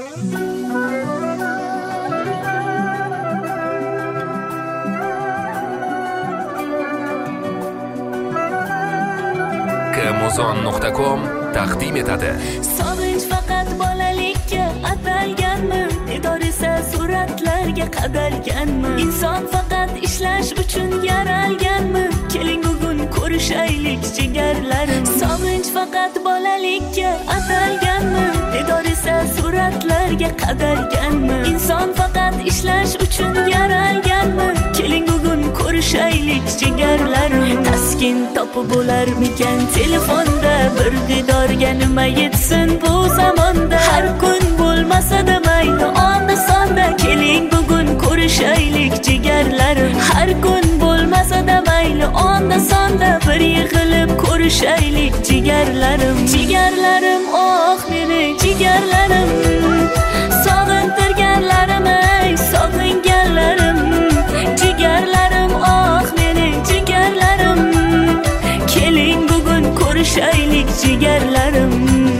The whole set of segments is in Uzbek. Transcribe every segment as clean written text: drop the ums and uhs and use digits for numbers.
Kmuzon.com taqdim etadi. Sog'inch faqat bolalikka atalganmi? Didor esa suratlarga qadalganmi? Inson faqat ishlash uchun yaralganmi? Keling bugun ko'rishaylik jigarlarim. Sog'inch faqat bolalikka atalganmi? Didor esa suratlarga qadalganmi? Inson faqat ishlash uchun yaralganmi? Keling bugun ko'rishaylik jigarlarim. Taskin topib bo'larmikan telefonda? Bir didorga nima yetsin bu zamonda? Har kun bo'lmasa-da mayli onda sonda. Keling bugun ko'rishaylik jigarlarim. Har kun bo'lmasa-da mayli onda sonda. Bir yig'ilib ko'rishaylik jigarlarim. Jigarlarim, oh meni jigarlarim. Sog'intirganlarim, ey sog'inganlarim. Jigarlarim, oh meni jigarlarim. Keling bugun ko'rishaylik jigarlarim.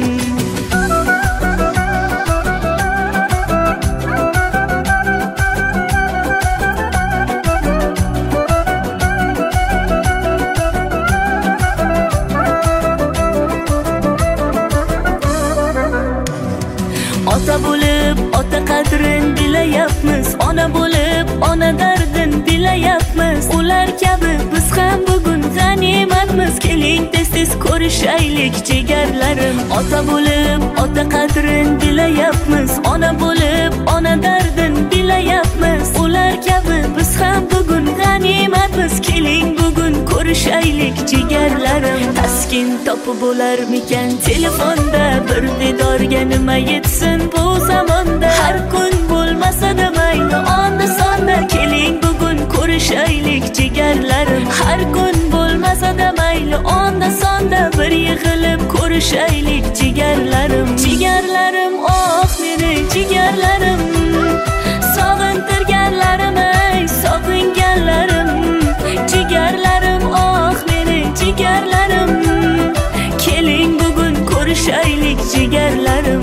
Ota bo'lib ota qadrin bilayapmiz, ona bo'lib ona dardin bilayapmiz. Ular kabi biz ham bugun g'animatmiz. Keling tez-tez ko'rishaylik jigarlarim. Ota bo'lib ota qadrin bilayapmiz, ona bo'lib ona dardin bilayapmiz. Ular kabi biz ham bugun g'animatmiz. Keling bugun ko'rishaylik jigarlarim. Taskin topib bo'larmikan telefonda? Bir didorga nima yetsin bu zamonda? Har kun bo'lmasa-da mayli onda sonda. Keling bugun ko'rishaylik jigarlarim. Har kun bo'lmasa-da mayli onda sonda. Bir yig'ilib ko'rishaylik jigarlarim. Jigarlarim, oh meni jigarlarim. Sog'intirganlarim, ey sog'inganlarim. Jigarlarim, oh meni jigarlarim. Keling bugun ko'rishaylik jigarlarim.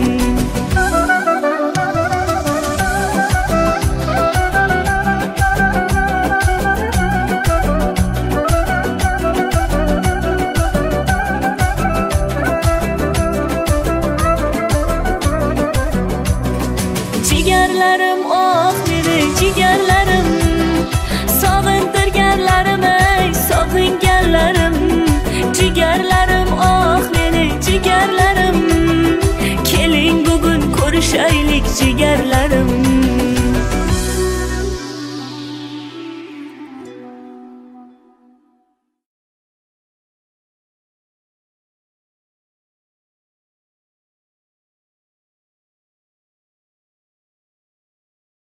Jigarlarim, oh meni jigarlarim. Sog'intirganlarim, ey sog'inganlarim. Jigarlarim, oh meni jigarlarim. Keling bugun ko'rishaylik jigarlarim.